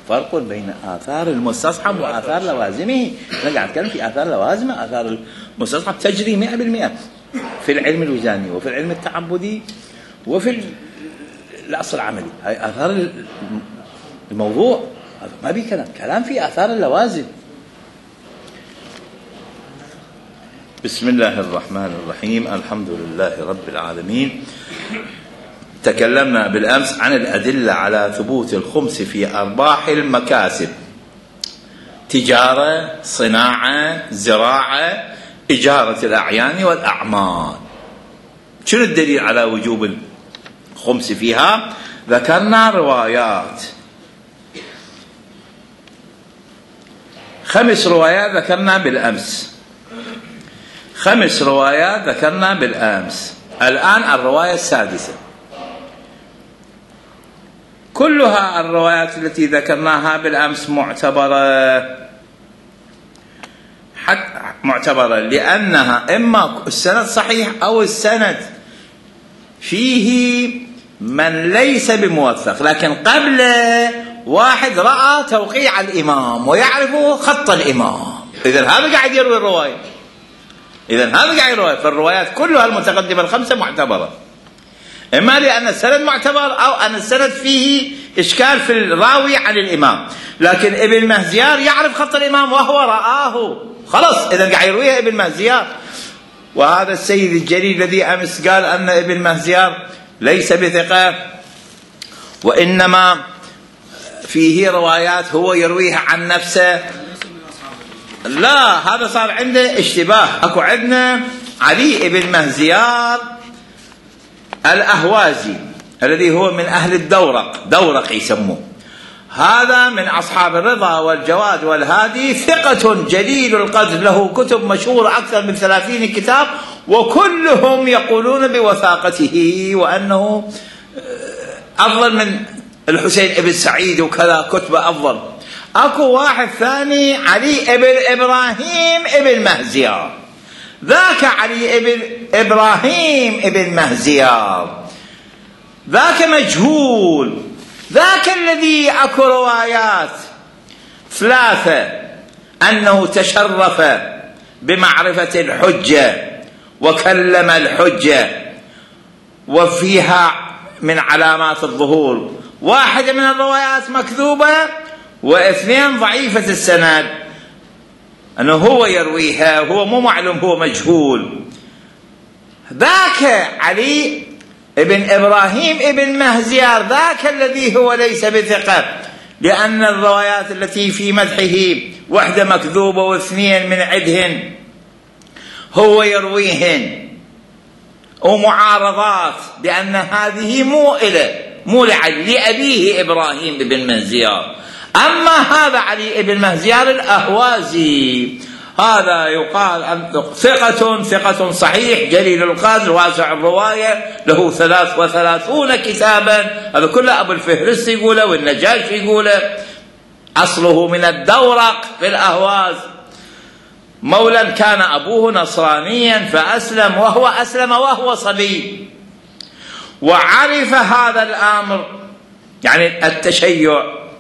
فرق بين آثار المستصحب وآثار لوازمه. أنا قاعد أتكلم في آثار لوازمه. آثار المستصحب تجري 100% في العلم الوجداني وفي العلم التعبدي وفي الأصل العملي. هاي آثار الموضوع، ما بي كلام في آثار اللوازم. بسم الله الرحمن الرحيم. الحمد لله رب العالمين. تكلمنا بالأمس عن الأدلة على ثبوت الخمس في أرباح المكاسب: تجارة، صناعة، زراعة، إجارة الأعيان والأعمال. شنو الدليل على وجوب الخمس فيها؟ ذكرنا روايات، 5 روايات ذكرنا بالأمس، 5 روايات ذكرنا بالأمس. الآن الرواية السادسة. كلها الروايات التي ذكرناها بالأمس معتبرة لأنها إما السند صحيح أو السند فيه من ليس بموثق، لكن قبل واحد رأى توقيع الإمام ويعرف خط الإمام، إذن هذا قاعد يروي الرواية، فالروايات كلها المتقدمة ال5 معتبرة، إما لأن السند معتبر أو أن السند فيه إشكال في الراوي عن الإمام. لكن ابن مهزيار يعرف خط الإمام وهو رآه، خلاص إذن قاعد يرويها ابن مهزيار. وهذا السيد الجليل الذي أمس قال أن ابن مهزيار ليس بثقة وإنما فيه روايات هو يرويها عن نفسه، لا، هذا صار عنده اشتباه. أكو عندنا علي ابن مهزيار الأهوازي الذي هو من أهل دورق يسموه، هذا من أصحاب الرضا والجواد والهادي، ثقة جليل القدر، له كتب مشهورة أكثر من 30 كتاب، وكلهم يقولون بوثاقته وأنه أفضل من الحسين ابن سعيد وكذا، كتبه أفضل. أكو واحد ثاني علي ابن إبراهيم ابن مهزيار، ذاك علي ابن إبراهيم ابن مهزيار ذاك مجهول، ذاك الذي أكو روايات 3 أنه تشرف بمعرفة الحجة وكلم الحجة وفيها من علامات الظهور، 1 من الروايات مكذوبة و2 ضعيفة السند، أنه هو يرويها، هو مو معلوم، هو مجهول. ذاك علي ابن إبراهيم ابن مهزيار ذاك الذي هو ليس بثقة، لأن الروايات التي في مدحه 1 مكذوبة و2 من عدهن هو يرويهن، ومعارضات بأن هذه مو لعلي، لأبيه إبراهيم ابن مهزيار. أما هذا علي ابن مهزيار الأهوازي هذا يقال أن ثقة صحيح جليل القدر واسع الرواية، له 33 كتابا، هذا كله أبو الفهرس يقوله والنجاشي يقوله، أصله من الدورق في الأهواز، مولى كان أبوه نصرانيا فأسلم، وهو صبي، وعرف هذا الأمر يعني التشيع،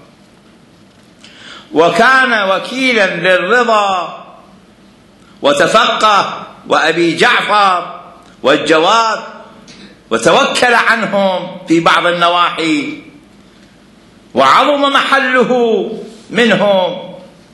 وكان وكيلا للرضا وتفقه وأبي جعفر والجواد، وتوكل عنهم في بعض النواحي وعظم محله منهم،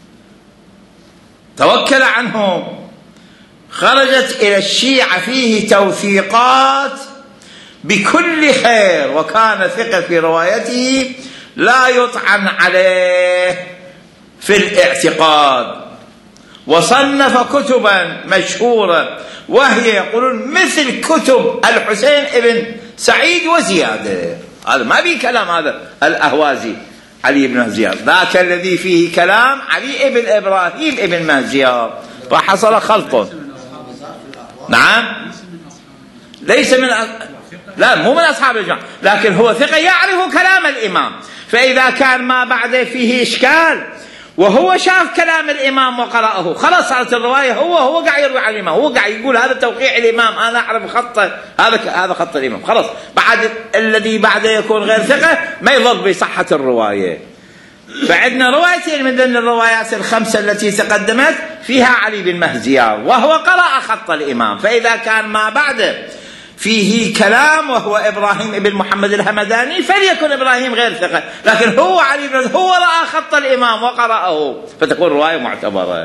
توكل عنهم. خرجت إلى الشيعة فيه توثيقات بكل خير، وكان ثقة في روايته لا يطعن عليه في الاعتقاد، وصنف كتبا مشهورة وهي يقولون مثل كتب الحسين ابن سعيد وزيادة. هذا ما بيه كلام، هذا الأهوازي علي بن مهزيار، ذاك الذي فيه كلام علي ابن إبراهيم ابن مهزيار، فحصل خلطه. نعم، ليس من لا مو من أصحاب الجماعة، لكن هو ثقة يعرف كلام الإمام، فإذا كان ما بعده فيه إشكال وهو شاف كلام الإمام وقرأه، خلاص صارت الرواية هو قاعد يروي عن الإمام، هو قاعد يقول هذا توقيع الإمام، أنا أعرف خطه، هذا خط الإمام، خلاص بعد الذي بعده يكون غير ثقة ما يضل بصحة الرواية. فعندنا روايتين من ضمن الروايات الخمسة التي تقدمت فيها علي بن مهزيار وهو قرأ خط الإمام، فإذا كان ما بعده فيه كلام وهو إبراهيم بن محمد الهمداني فليكن إبراهيم غير ثقة، لكن هو علي بن هو رأى خط الإمام وقرأه فتكون رواية معتبرة.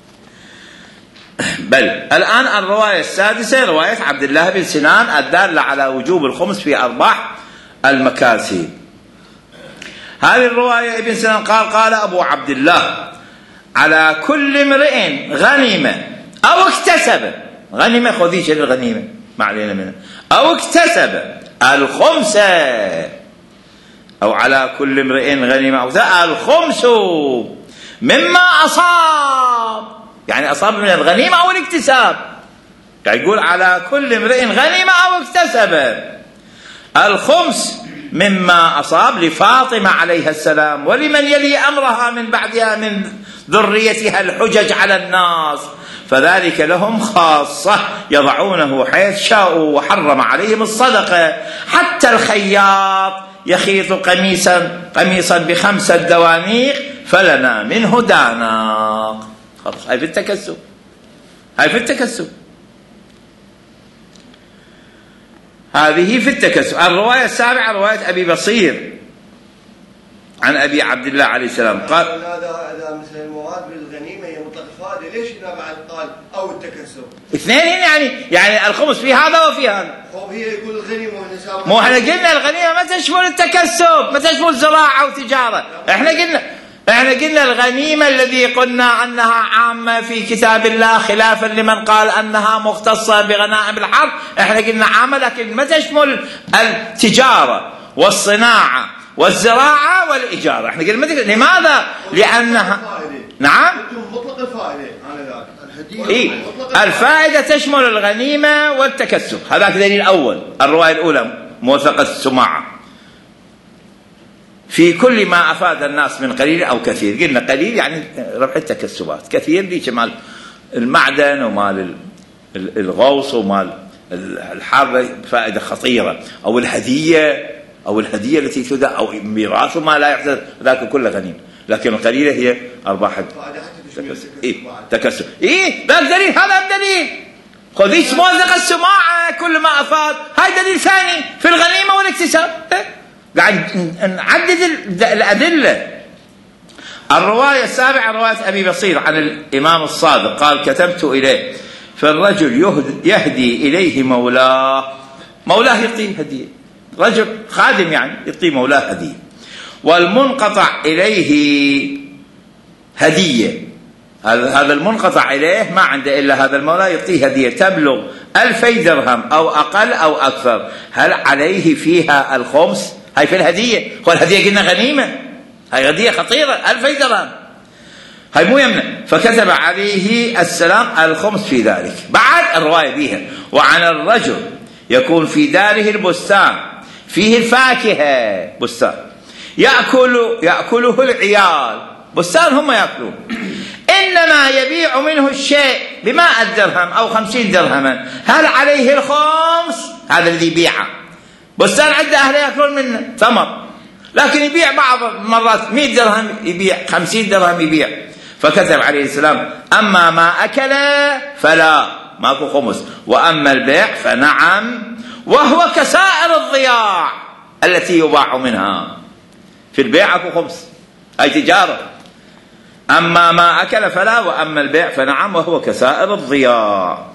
بل الآن الرواية السادسة رواية عبد الله بن سنان الدالة على وجوب الخمس في أرباح المكاسب. هذه الرواية ابن سنان قال أبو عبد الله: على كل امرئ غنيمة أو اكتسب، غنيمة خذيش الغنيمة ما علينا منها، أو اكتسب الخمسة، أو على كل امرئ غنيمة أو الخمس مما أصاب، يعني أصاب من الغنيمة أو الاكتساب، يعني يقول على كل امرئ غنيمة أو اكتسب الخمس مما أصاب لفاطمة عليها السلام ولمن يلي أمرها من بعدها من ذريتها الحجج على الناس، فذلك لهم خاصة يضعونه حيث شاءوا، وحرم عليهم الصدقة، حتى الخياط يخيط قميصا ب5 دوانيق فلنا منه داناق. خلاص هاي في التكسب، هاي في التكسب، هذه في التكسب. الرواية السابعة رواية أبي بصير عن أبي عبد الله عليه السلام قال: هذا مثل المواد بالغنيمة هي مطلق فائدة، ليش هنا بعد قال أو التكسب؟ اثنين يعني الخمس في هذا وفي هذا. هي يقول الغنيمة والنساء، مو احنا قلنا الغنيمة ما تشمل التكسب، ما تشمل زراعة وتجارة. احنا قلنا الغنيمة الذي قلنا أنها عامة في كتاب الله خلافا لمن قال أنها مختصة بغنائم الحرب، احنا قلنا عامة لكن ما تشمل التجارة والصناعة والزراعة والإجارة. احنا قلنا لماذا؟ لأنها نعم مطلق الفائدة على ذلك إيه؟ الفائدة تشمل الغنيمة والتكسب. هذاك دليل أول، الرواية الأولى موثقة السماعة في كل ما أفاد الناس من قليل أو كثير. قلنا قليل يعني ربح التكسبات، كثير ليش مال المعدن ومال الغوص ومال الحرب فائدة خطيرة، أو الهدية التي تدى، أو ميراث ما لا يحدث، ذاك كله غنيم. لكن القليلة هي أرباح تكسب. ذاك دليل، هذا الدليل. خذيش موثق السماعة كل ما أفاد، هاي دليل ثاني في الغنيمة والاكتساب. قاعد نعدد الأدلة. الرواية السابعة رواية أبي بصير عن الإمام الصادق قال: كتبت إليه فالرجل يهدي إليه مولاه يعطيه هدية، رجل خادم يعني يعطيه مولاه هدية، والمنقطع إليه هدية، هذا المنقطع إليه ما عنده إلا هذا المولى يعطيه هدية تبلغ 2000 درهم أو أقل أو أكثر، هل عليه فيها الخمس؟ هاي في الهدية، والهدية قلنا غنيمة، هاي هدية خطيرة 2000 درهم، هاي مو يمنع. فكتب عليه السلام الخمس في ذلك. بعد الرواية بيها: وعن الرجل يكون في داره البستان فيه الفاكهة، بستان يأكله العيال، بستان هم يأكلون، إنما يبيع منه الشيء ب100 درهم أو 50 درهما، هل عليه الخمس؟ هذا الذي يبيعه، بستان عنده أهل يأكلون منه ثمر، لكن يبيع بعض مرات 100 درهم يبيع، 50 درهم يبيع. فكتب عليه السلام: أما ما أكل فلا، ماكو خمس، وأما البيع فنعم، وهو كسائر الضياع التي يباع منها. في البيع أكو خمس، أي تجارة. أما ما أكل فلا، وأما البيع فنعم، وهو كسائر الضياع.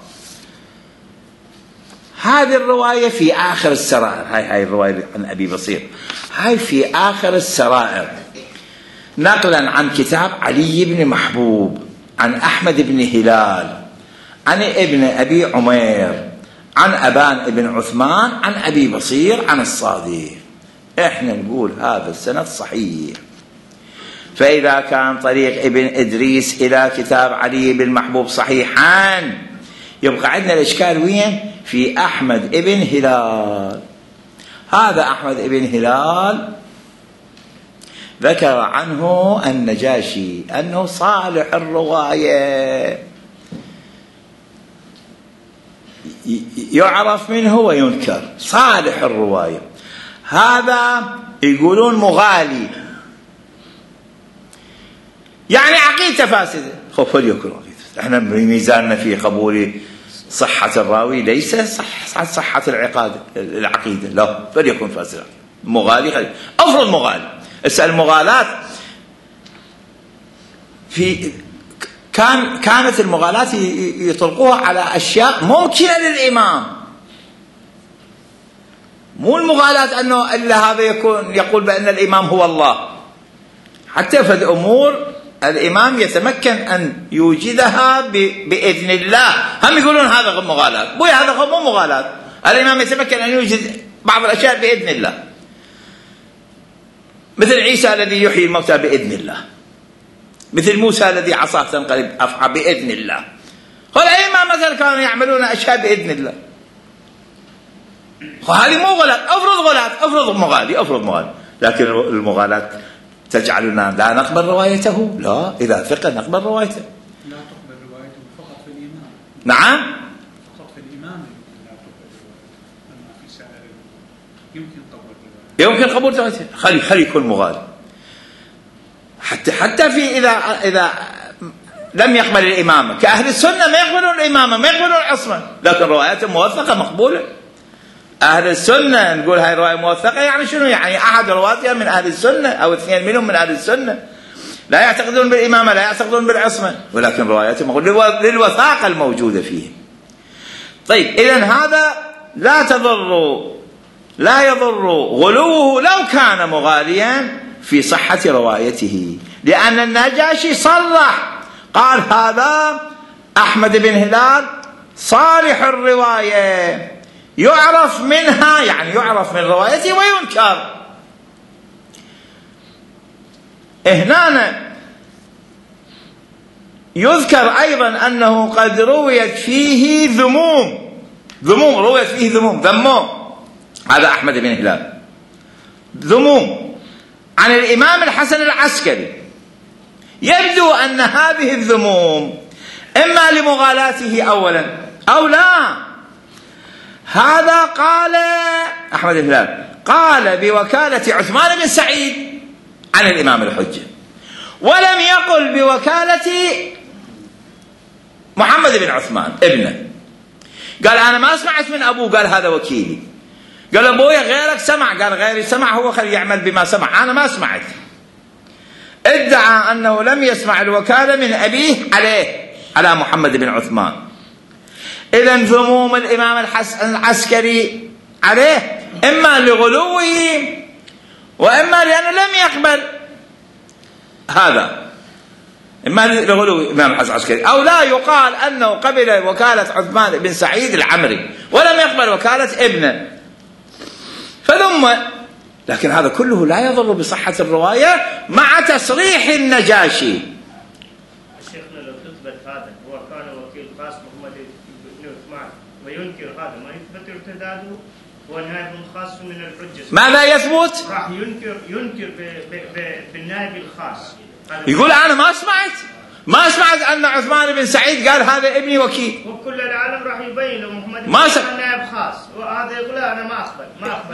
هذه الرواية في آخر السرائر، هاي الرواية عن أبي بصير، هاي في آخر السرائر، نقلا عن كتاب علي بن محبوب عن أحمد بن هلال عن ابن أبي عمير عن أبان بن عثمان عن أبي بصير عن الصادق. إحنا نقول هذا السند صحيح. فإذا كان طريق ابن إدريس إلى كتاب علي بن محبوب صحيحان، يبقى عندنا الإشكال وين؟ في أحمد ابن هلال. هذا أحمد ابن هلال ذكر عنه النجاشي أنه صالح الرواية، يعرف منه وينكر، صالح الرواية. هذا يقولون مغالي، يعني عقيدة فاسدة. فليكن عقيدة. احنا ميزاننا في قبول صحة الراوي ليس صحة العقيدة، لا، فليكن فاسدا. مغالي افرض مغالي، اسأل المغالاة في كانت المغالاة يطلقوها على أشياء ممكنة للإمام، مو المغالاة أنه إلا هذا يقول بأن الإمام هو الله. حتى في الأمور الإمام يتمكن أن يوجدها بإذن الله، هم يقولون هذا مغالاة. هذا مو مغالاة، الإمام يتمكن أن يوجد بعض الأشياء بإذن الله، مثل عيسى الذي يحيي الموتى بإذن الله، مثل موسى الذي عصاه تنقلب أفعى بإذن الله. والأئمة مثلا كانوا يعملون أشياء بإذن الله. وهذه مو غلط. افرض مغالي، لكن المغالاة تجعلنا لا نقبل روايته؟ لا، إذا ثقة نقبل روايته. لا تقبل روايته فقط في الإمام. نعم، فقط في الإمام لا تقبل روايته، أما في سائر يمكن قبول روايته. خلي يكون مغالي. حتى في إذا لم يقبل الإمامة، كأهل السنة ما يقبلون الإمامة، ما يقبلون العصمة، لكن روايته موثقة مقبولة. أهل السنة نقول هاي رواية موثقة، يعني شنو؟ يعني أحد رواتها من أهل السنة أو اثنين منهم من أهل السنة، لا يعتقدون بالإمامة، لا يعتقدون بالعصمة، ولكن روايته مقبولة للوثاقة الموجودة فيه. طيب، إذن هذا لا يضر غلوه لو كان مغاليا في صحة روايته، لأن النجاشي صرح قال هذا أحمد بن هلال صالح الرواية، يعرف منها، يعني يعرف من روايته وينكر. هنا يذكر أيضا أنه قد رويت فيه ذموم، رويت فيه ذموم. هذا أحمد بن هلال ذموم عن الإمام الحسن العسكري. يبدو أن هذه الذموم إما لمغالاته أولا أو لا. هذا قال أحمد بن هلال قال بوكالة عثمان بن سعيد عن الإمام الحجة، ولم يقل بوكالة محمد بن عثمان ابنه. قال أنا ما سمعت من أبوه، قال هذا وكيلي. قال أبويا غيرك سمع، قال غيري سمع، هو خلي يعمل بما سمع، أنا ما سمعت. ادعى أنه لم يسمع الوكالة من أبيه على محمد بن عثمان. إذن ذموم الإمام الحسن العسكري عليه إما لغلوه وإما لأنه لم يقبل هذا، إما لغلو الإمام الحسن العسكري، أو لا يقال أنه قبل وكالة عثمان بن سعيد العمري ولم يقبل وكالة ابنه فذم. لكن هذا كله لا يضر بصحة الرواية مع تصريح النجاشي. شيخنا لو تثبت هذا هو كان وكيل خاص محمد بن عثمان وينكر هذا، ما يثبت ارتداده، هو نائب خاص من الحجة. ماذا يثبت؟ راح ينكر بالنائب الخاص. يقول أنا ما سمعت أن عثمان بن سعيد قال هذا ابني وكيل، وكل العالم راح يبين له محمد بن عثمان نائب خاص، وهذا يقول أنا ما أقبل.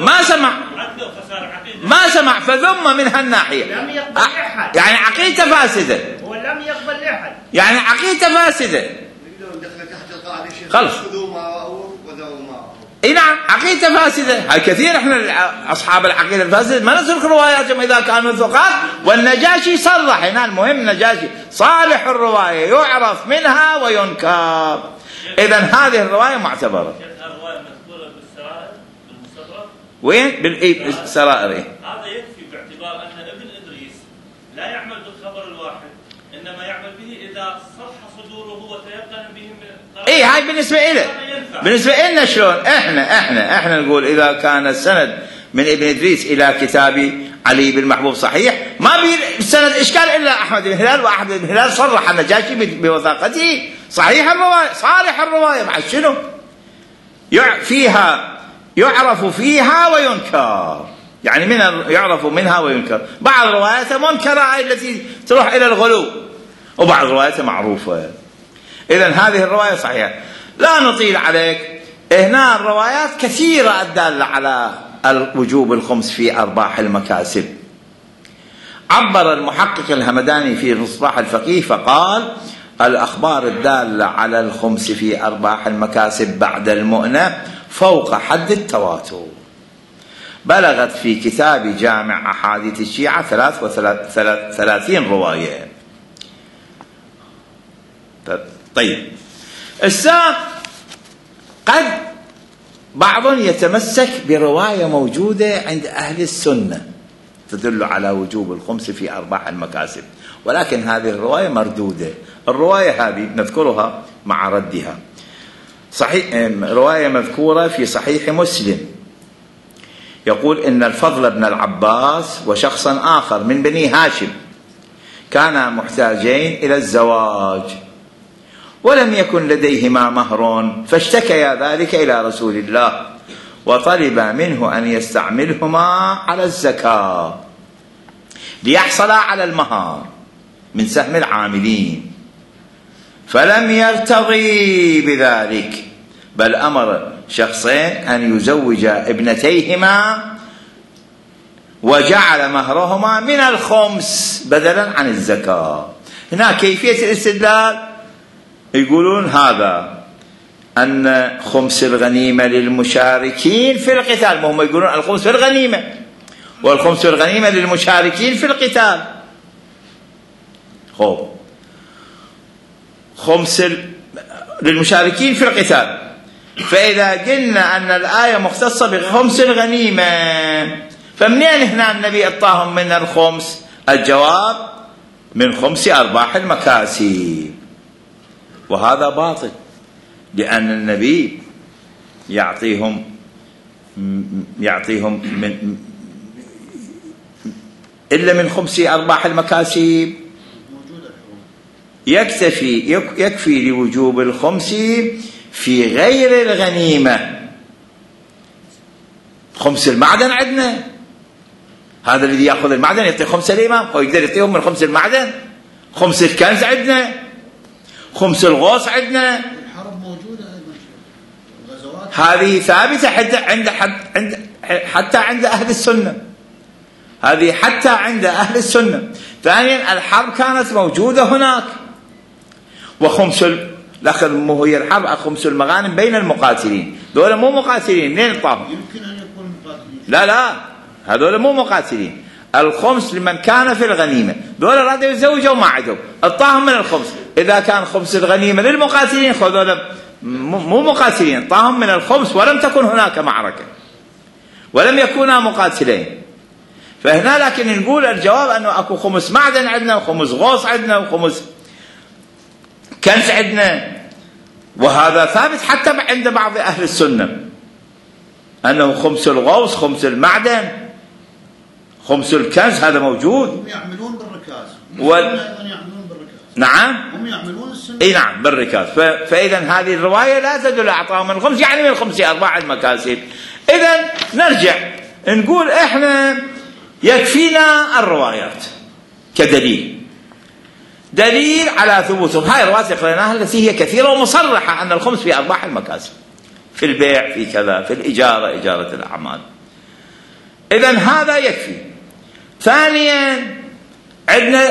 ما سمع فذم من هالناحية. لم يقبل أحد، يعني عقيدة فاسدة. هو لم يقبل أحد، يعني عقيدة فاسدة. خلص. اي نعم، عقيدة فاسدة. هاي كثير احنا اصحاب العقيدة الفاسدة ما نترك رواياتهم اذا كانوا ثقات، والنجاشي صرح هنا. المهم النجاشي صالح الرواية، يعرف منها وينكر. اذا هذه الرواية معتبرة. الرواية مذكورة بالسرائر بالمستدرك. وين؟ بالسرائر. هذا يكفي باعتبار ان ابن ادريس لا يعمل بالخبر الواحد، انما يعمل به اذا صح صدوره وتيقن به من اي هاي بالنسبة إله. بالنسبة لنا شلون؟ احنا نقول اذا كان السند من ابن ادريس الى كتاب علي بن محبوب صحيح، ما بالسند اشكال الا احمد بن هلال، واحمد بن هلال صرح النجاشي بوثاقته صحيح الرواية صالح الرواية. مع شنو؟ فيها يعرف فيها وينكر، يعني يعرف منها وينكر. بعض رواياته منكرة التي تروح الى الغلو، وبعض رواياته معروفة. إذن هذه الرواية صحيحة. لا نطيل عليك، هنا الروايات كثيرة الدالة على الوجوب الخمس في أرباح المكاسب. عبر المحقق الهمداني في مصباح الفقيه فقال: الأخبار الدالة على الخمس في أرباح المكاسب بعد المؤنة فوق حد التواتر، بلغت في كتاب جامع أحاديث الشيعة 33 رواية. طيب، قد بعض يتمسك برواية موجودة عند أهل السنة تدل على وجوب الخمس في أرباح المكاسب، ولكن هذه الرواية مردودة. الرواية هذه نذكرها مع ردها. صحيح، رواية مذكورة في صحيح مسلم، يقول إن الفضل بن العباس وشخصا آخر من بني هاشم كانا محتاجين إلى الزواج ولم يكن لديهما مهر، فاشتكيا ذلك إلى رسول الله وطلب منه أن يستعملهما على الزكاة ليحصل على المهار من سهم العاملين، فلم يرتضي بذلك، بل أمر شخصين أن يزوج ابنتيهما وجعل مهرهما من الخمس بدلا عن الزكاة. هنا كيفية الاستدلال، يقولون هذا أن خمس الغنيمة للمشاركين في القتال، هم يقولون الخمس في الغنيمة، والخمس الغنيمة للمشاركين في القتال. خمس للمشاركين في القتال، فإذا قلنا أن الآية مختصة بخمس الغنيمة، فمنين هنا النبي أعطاهم من الخمس؟ الجواب: من خمس أرباح المكاسب. وهذا باطل، لأن النبي يعطيهم من إلا من خمس أرباح المكاسب يكفي لوجوب الخمس في غير الغنيمة. خمس المعدن عندنا، هذا الذي يأخذ المعدن يعطي خمس الإمام، أو يقدر يعطيهم من خمس المعدن. خمس الكنز عندنا، خمس الغوص عندنا. الحرب موجودة الغزوات هذه ثابتة حتى عند أهل السنة، هذه حتى عند أهل السنة. ثانيا، الحرب كانت موجودة هناك، وخمس مو هي الحرب، خمس المغانم بين المقاتلين، دول مو مقاتلين، منين طاهم؟ يمكن أن يكون مقاتلين. لا، هذول مو مقاتلين. الخمس لمن كان في الغنيمة، دول رادوا يتزوجوا ما عندهم، اعطاهم من الخمس. إذا كان خمس الغنيمة للمقاتلين، خذوا مو مقاتلين، اعطاهم من الخمس ولم تكن هناك معركة ولم يكونا مقاتلين. فهنا لكن نقول الجواب أنه أكو خمس معدن عندنا، وخمس غوص عندنا، وخمس كنز عندنا، وهذا ثابت حتى عند بعض أهل السنة أنه خمس الغوص، خمس المعدن، خمس الكنز، هذا موجود. هم يعملون بالركاز. يعملون بالركاز. نعم، هم يعملون السنة. اي نعم بالركاز. فإذا هذه الرواية لا تدل أعطاهم من الخمس، يعني من خمس أرباع المكاسب. إذا نرجع نقول إحنا يكفينا الروايات كدليل، دليل على ثبوتهم. هاي الروايات اللي قرأناها التي هي كثيرة ومصرحة أن الخمس في أرباح المكاسب، في البيع، في كذا، في الإجارة، إجارة الأعمال. إذن هذا يكفي. ثانيا، عندنا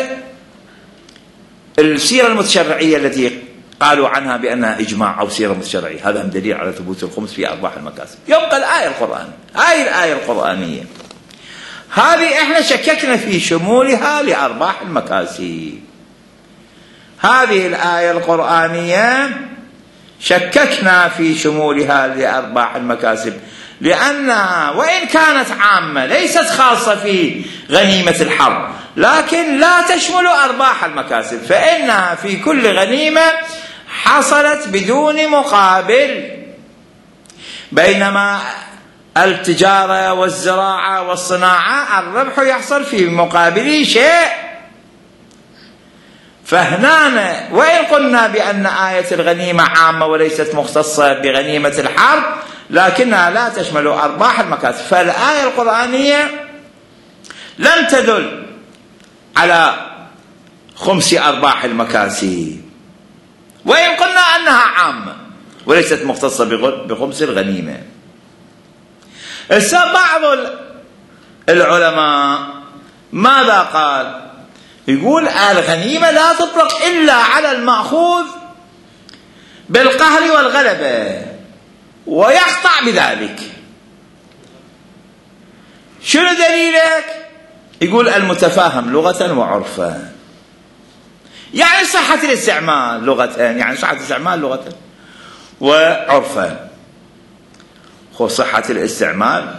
السيرة المتشرعية التي قالوا عنها بأنها إجماع أو سيرة متشرعية، هذا هم دليل على ثبوت الخمس في أرباح المكاسب. يبقى الآية القرآنية، هاي الآية القرآنية هذه إحنا شككنا في شمولها لأرباح المكاسب. هذه الآية القرآنية شككنا في شمولها لأرباح المكاسب، لأنها وإن كانت عامة ليست خاصة في غنيمة الحرب، لكن لا تشمل أرباح المكاسب، فإنها في كل غنيمة حصلت بدون مقابل، بينما التجارة والزراعة والصناعة الربح يحصل في مقابل شيء. فهنا وإن قلنا بأن آية الغنيمة عامة وليست مختصة بغنيمة الحرب، لكنها لا تشمل أرباح المكاسب، فالآية القرآنية لم تدل على خمس أرباح المكاسب، وإن قلنا أنها عامة وليست مختصة بخمس الغنيمة. بعض العلماء ماذا قال؟ يقول الغنيمة لا تطلق إلا على المأخوذ بالقهر والغلبة، ويقطع بذلك. شنو دليلك؟ يقول المتفاهم لغة وعرفا، يعني صحة الاستعمال لغة، يعني صحة الاستعمال لغة وعرفا. صحة الاستعمال،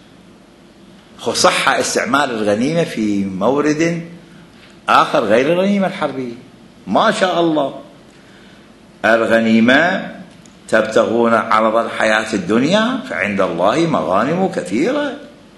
صح استعمال الغنيمة في مورد آخر غير الغنيمة الحربية. ما شاء الله، الغنيمة تبتغون عرض الحياة الدنيا فعند الله مغانم كثيرة.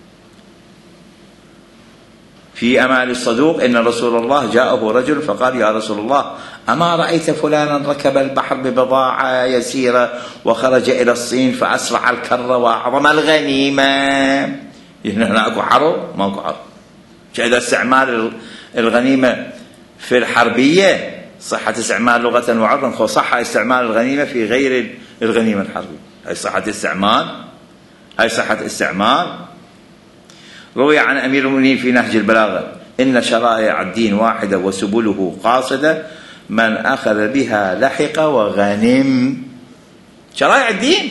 في أمال الصدوق إن رسول الله جاءه رجل فقال يا رسول الله أما رأيت فلانا ركب البحر ببضاعة يسيرة وخرج إلى الصين فأسرع الكرة وأعظم الغنيمة. هنا أكو حرب؟ ما أكو حرب. إذا استعمال الغنيمة في الحربية صحة استعمال لغة وعرفا، صح استعمال الغنيمة في غير الغنيمة الحربية، هي صحة استعمال، هي صحة استعمال. روي عن أمير المؤمنين في نهج البلاغة إن شرائع الدين واحدة وسبله قاصدة، من أخذ بها لحق وغنم. شرائع الدين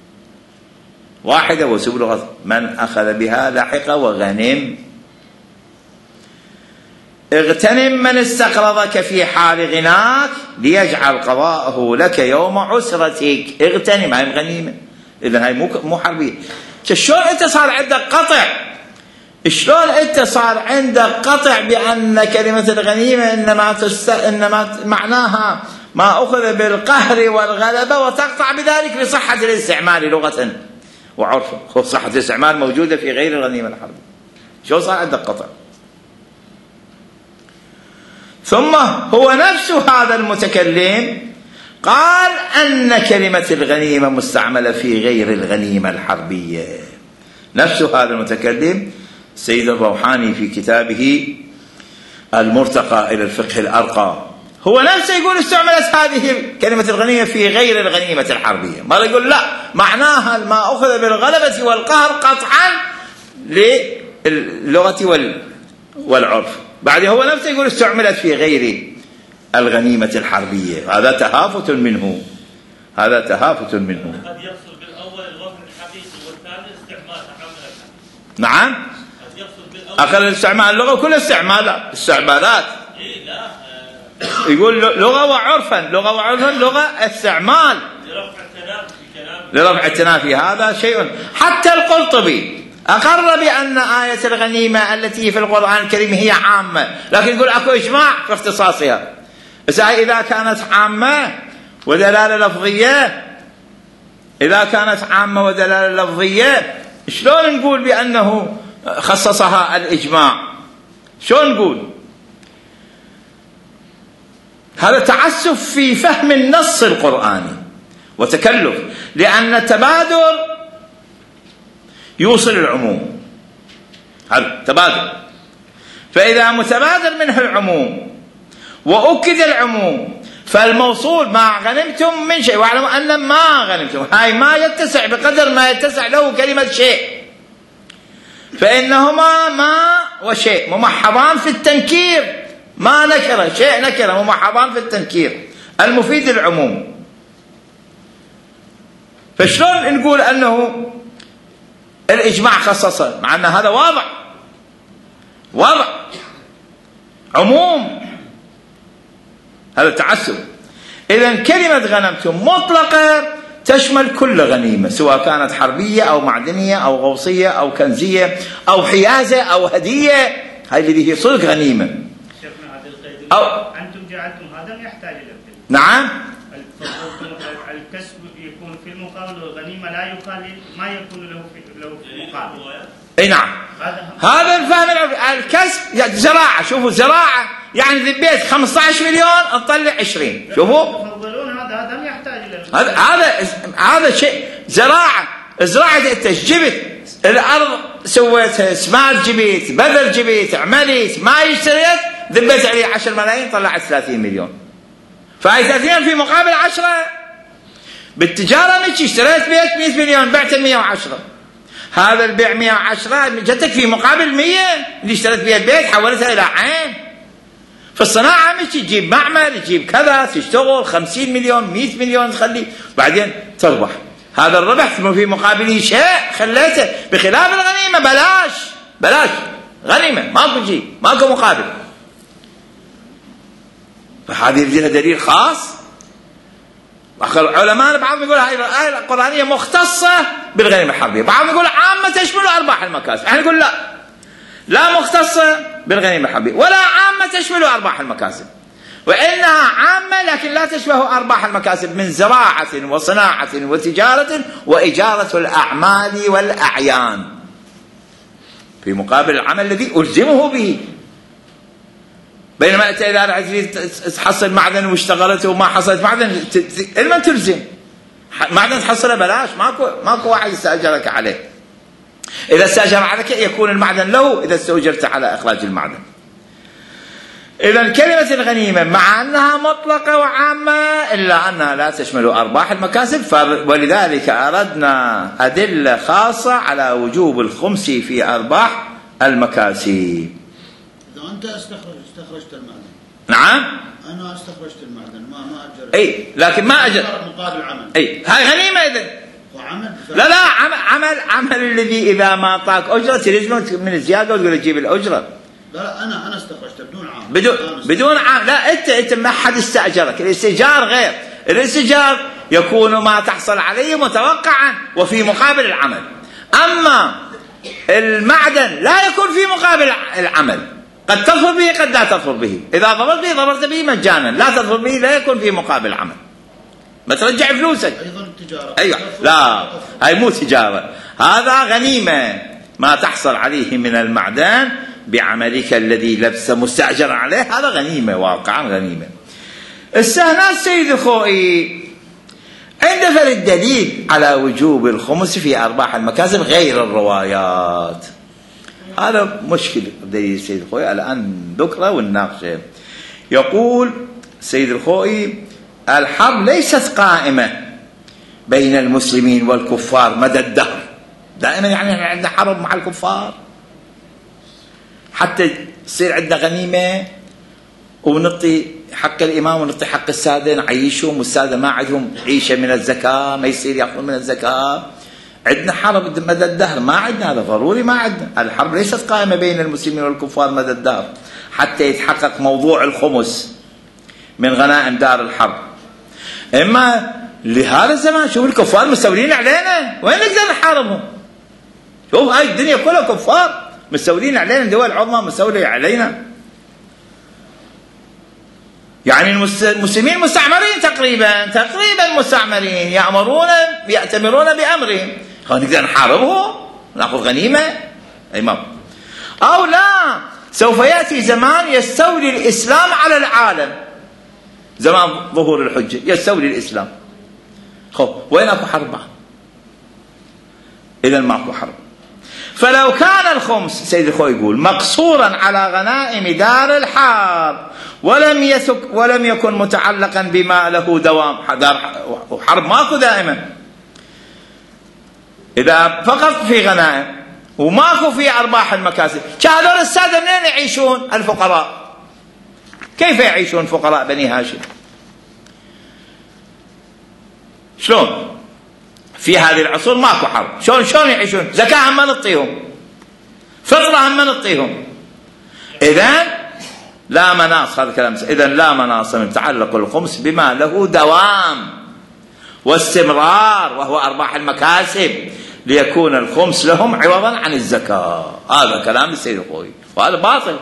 واحدة وسبله قاصدة، من أخذ بها لحق وغنم. اغتنم من استقرضك في حال غناك ليجعل قضاءه لك يوم عسرتك. اغتنم، هاي غنيمة، إذن هاي مو حربية. شلون أنت صار عندك قطع؟ شلون أنت صار عندك قطع بأن كلمة الغنيمة إنما معناها ما أخذ بالقهر والغلبة، وتقطع بذلك لصحة الاستعمال لغة وعرفا؟ صحة الاستعمال موجودة في غير الغنيمة الحربية. شلون صار عندك قطع؟ ثم هو نفس هذا المتكلم قال أن كلمة الغنيمة مستعملة في غير الغنيمة الحربية. نفس هذا المتكلم سيد الروحاني في كتابه المرتقى إلى الفقه الأرقى، هو نفسه يقول استعملت هذه كلمة الغنيمة في غير الغنيمة الحربية. ما يقول لا، معناها ما أخذ بالغلبة والقهر قطعا للغة والعرف. بعد هو نفسه يقول استعملت في غير الغنيمة الحربية. هذا تهافت منه، هذا تهافت منه. قد يقصد بالأول الوزن الحقيقي والثاني استعمال عمل. نعم، قد يقصد بالأول أقل الاستعمال اللغة وكل استعمالات. إيه لا يقول لغة وعرفا، لغة وعرفا، لغة استعمال لرفع التنافي في كلامه، لرفع التنافي. هذا شيء حتى القرطبي أقر بأن آية الغنيمة التي في القرآن الكريم هي عامة، لكن يقول أكو إجماع في اختصاصها. إذا كانت عامة ودلالة لفظية، إذا كانت عامة ودلالة لفظية، شلون نقول بأنه خصصها الإجماع؟ شلون نقول؟ هذا تعسف في فهم النص القرآني وتكلف، لأن التبادر يوصل العموم، هذا تبادل. فإذا متبادر منه العموم وأكد العموم، فالموصول ما غنمتم من شيء واعلموا أن ما غنمتم، هاي ما يتسع بقدر ما يتسع له كلمة شيء، فإنهما ما وشيء ممحضان في التنكير، ما نكرة شيء نكرة ممحضان في التنكير المفيد العموم. فشلون نقول أنه الإجماع خصصه مع أن هذا وضع عموم؟ هذا تعسف. إذن كلمة غنمتم مطلقة تشمل كل غنيمة، سواء كانت حربية أو معدنية أو غوصية أو كنزية أو حيازة أو هدية، هاي اللي هي صدق غنيمة. أو أنتم جعلتم هذا يحتاج إلى نعم، الكسب يكون في المقابل والغنيمة لا يقال ما يكون له في المقابل. اي نعم، هذا الفهم. الكسب زراعة، شوفوا زراعة يعني ذبيت 15 مليون اطلع 20. شوفوا تفضلون هذا يحتاج الى هذا شيء زراعة. انت جبت الارض سويتها سماد، جبت بذر، جبت عملت ما اشتريت، ذبيت عليه 10 ملايين طلعت 30 مليون. فهي 30 في مقابل 10. بالتجارة مش اشتريت بيت 100 مليون بعته 110. هذا البيع 110 جتك في مقابل 100 اللي اشتريت بها البيت حولتها إلى عين. في الصناعة مش تجيب معمل تجيب كذا تشتغل 50 مليون 100 مليون تخلي بعدين تربح، هذا الربح في مقابله شيء خليته، بخلاف الغنيمة بلاش غنيمة ماكو شيء ماكو مقابل. فهذه لها دليل خاص. علماء بعضهم يقول هاي الآية القرآنية مختصة بالغنيمة الحربية، بعضهم يقول عامة تشمل أرباح المكاسب، احنا نقول لا مختصة بالغنيمة الحربية ولا عامة تشمل أرباح المكاسب، وإنها عامة لكن لا تشبه أرباح المكاسب من زراعة وصناعة وتجارة وإجارة الأعمال والأعيان في مقابل العمل الذي ألزمه به. بينما أنت إذا تريد تحصل معدن واشتغلت وما حصلت معدن إلما تلزم معدن تحصله بلاش، ماكو واحد يستأجرك عليه. إذا استأجر عليك يكون المعدن له إذا استأجرت على إخراج المعدن. إذا كلمة الغنيمة مع أنها مطلقة وعامة إلا أنها لا تشمل أرباح المكاسب، ولذلك أردنا أدلة خاصة على وجوب الخمس في أرباح المكاسب. إذا أنت استخرجت المعدن. نعم. أنا استخرجت المعدن ما أجر. أي لكن ما أجر. مقابل عمل. أي هاي غنيمة إذن. وعمل. لا عمل الذي إذا ما أعطاك أجرة تلزمك من الزيادة وتقول تجيب الأجرة. لا أنا استخرجت بدون عام. بدون عام. لا أنت ما حد استأجرك. الاستئجار غير. الاستئجار يكون ما تحصل عليه متوقعا وفي مقابل العمل. أما المعدن لا يكون في مقابل العمل، قد تظفر به قد لا تظفر به. إذا ظفرت به مجانا، لا تظفر به لا يكون في مقابل عمل، ما ترجع فلوسك. أيضا التجارة. أيوة لا هاي مو تجارة، هذا غنيمة ما تحصل عليه من المعدن بعملك الذي لبس مستأجر عليه، هذا غنيمة واقعا غنيمة. هنا السيد الخوئي عنده الدليل على وجوب الخمس في أرباح المكاسب غير الروايات. هذا مشكلة دليل السيد الخوئي الآن ذكره والناقشه. يقول السيد الخوئي الحرب ليست قائمة بين المسلمين والكفار مدى الدهر، دائما يعني عندنا حرب مع الكفار حتى يصير عندنا غنيمة ونعطي حق الإمام ونعطي حق السادة نعيشهم، والسادة ما عندهم عيشة من الزكاة ما يصير يأخذون من الزكاة. عندنا حرب مدى الدهر، ما عندنا هذا ضروري، ما عندنا. الحرب ليست قائمة بين المسلمين والكفار مدى الدهر حتى يتحقق موضوع الخمس من غنائم دار الحرب. إما لهذا الزمان شوف الكفار مستولين علينا، وين نقدر نحاربهم؟ شوف هاي الدنيا كلها كفار مستولين علينا، دول عظمى مستولية علينا. يعني المسلمين مستعمرين تقريبا مستعمرين، يأتمرون بأمرهم، نقدر نحاربهم نأخذ غنيمة إمام. أو لا، سوف يأتي زمان يستولي الإسلام على العالم، زمان ظهور الحجة يستولي الإسلام. وين أكو حرب؟ إذا ماكو حرب. فلو كان الخمس سيد الخوي يقول مقصورا على غنائم دار الحرب ولم يكن متعلقا بما له دوام، وحرب ماكو دائما، إذا فقط في غنائم وماكو في أرباح المكاسب، هذول السادة منين يعيشون؟ الفقراء كيف يعيشون فقراء بني هاشم؟ شلون؟ في هذه العصور ماكو حرب، شلون يعيشون؟ زكاة هم نعطيهم، فطرة هم نعطيهم. إذن لا مناص، هذا كلام، إذن لا مناص من تعلق الخمس بما له دوام واستمرار وهو أرباح المكاسب ليكون الخمس لهم عوضا عن الزكاة. هذا كلام السيد الخوئي وهذا باطل،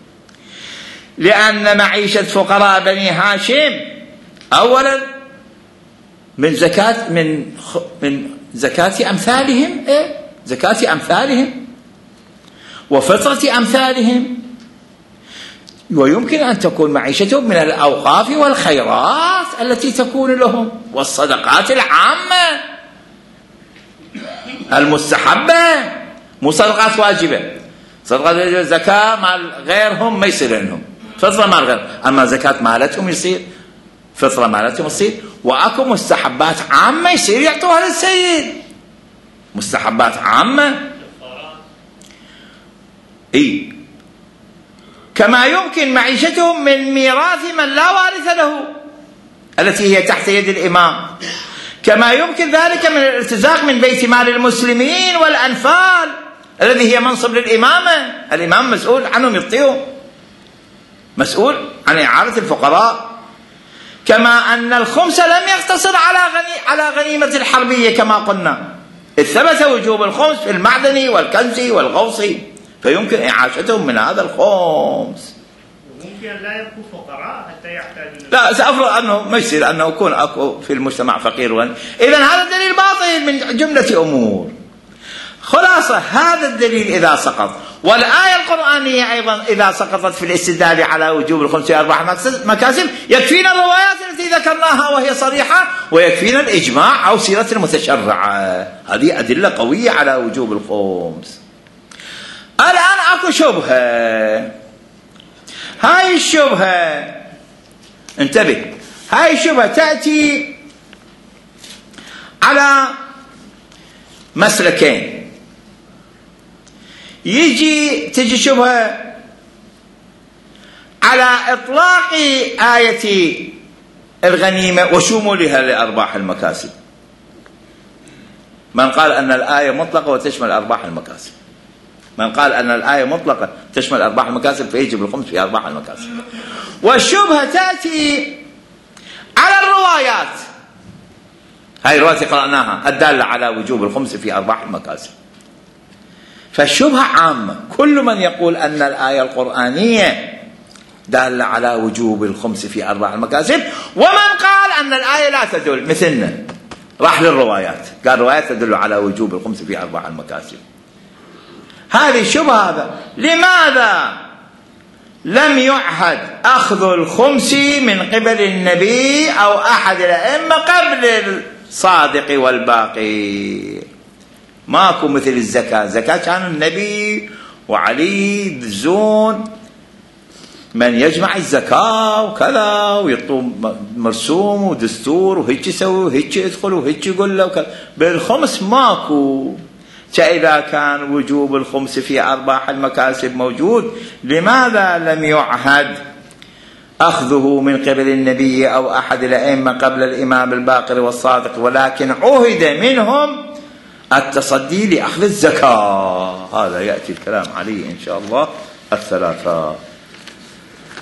لأن معيشة فقراء بني هاشم أولا من زكاة أمثالهم، زكاة أمثالهم وفطرة أمثالهم، ويمكن أن تكون معيشتهم من الأوقاف والخيرات التي تكون لهم والصدقات العامة المستحبة، مو صدقات واجبة. صدقات زكاة مال غيرهم ما يصير لهم، فطرة مال غير، أما زكاة مالتهم يصير، فطرة مالتهم يصير، وأكو مستحبات عامة يصير يعطوها للسيد. مستحبات عامة. إيه، كما يمكن معيشتهم من ميراث من لا وارث له التي هي تحت يد الإمام، كما يمكن ذلك من الارتزاق من بيت مال المسلمين والأنفال الذي هي منصب للإمامة. الإمام مسؤول عنهم، يعطيهم، مسؤول عن إعارة الفقراء. كما أن الخمس لم يقتصر على غنيمة الحربية كما قلنا، إذ ثبت وجوب الخمس في المعدني والكنزي والغوصي، فيمكن إعاشتهم من هذا الخمس. ممكن لا يكون فقراء حتى يحتاجون. لا، سأفرض أنه ما يصير أنه يكون أكو في المجتمع فقير وغني. إذن هذا الدليل باطل من جملة أمور. خلاصة هذا الدليل إذا سقط، والآية القرآنية أيضا إذا سقطت في الاستدلال على وجوب الخمس في 4 مكاسب، يكفينا الروايات التي ذكرناها وهي صريحة، ويكفينا الإجماع أو سيرة المتشرعة. هذه أدلة قوية على وجوب الخمس. الآن أكو شبهة، هاي الشبهة انتبه، هاي الشبهة تأتي على مسلكين. تجي شبهة على إطلاق آية الغنيمة وشمولها لأرباح المكاسب. من قال أن الآية مطلقة وتشمل أرباح المكاسب، من قال أن الآية مطلقة تشمل أرباح المكاسب فيجب الخمس في أرباح المكاسب. والشبهة تأتي على الروايات، هاي الروايات قرأناها الدالة على وجوب الخمس في أرباح المكاسب. فالشبهة عامة، كل من يقول أن الآية القرآنية دالة على وجوب الخمس في أرباح المكاسب، ومن قال أن الآية لا تدل مثلنا راح للروايات قال الروايات تدل على وجوب الخمس في أرباح المكاسب. هذه الشبهة. هذا لماذا لم يعهد أخذ الخمس من قبل النبي أو أحد الأئمة قبل الصادق والباقي؟ ماكو مثل الزكاة. الزكاة كان النبي وعلي يدزون من يجمع الزكاة وكذا، ويعطوا مرسوم ودستور وهيك يسوي وهيك يدخل وهيك يقول له وكذا. بالخمس ماكو. فإذا كان وجوب الخمس في أرباح المكاسب موجود، لماذا لم يعهد أخذه من قبل النبي أو أحد الأئمة قبل الإمام الباقر والصادق، ولكن عهد منهم التصدي لأخذ الزكاة؟ هذا يأتي الكلام عليه إن شاء الله الثلاثة.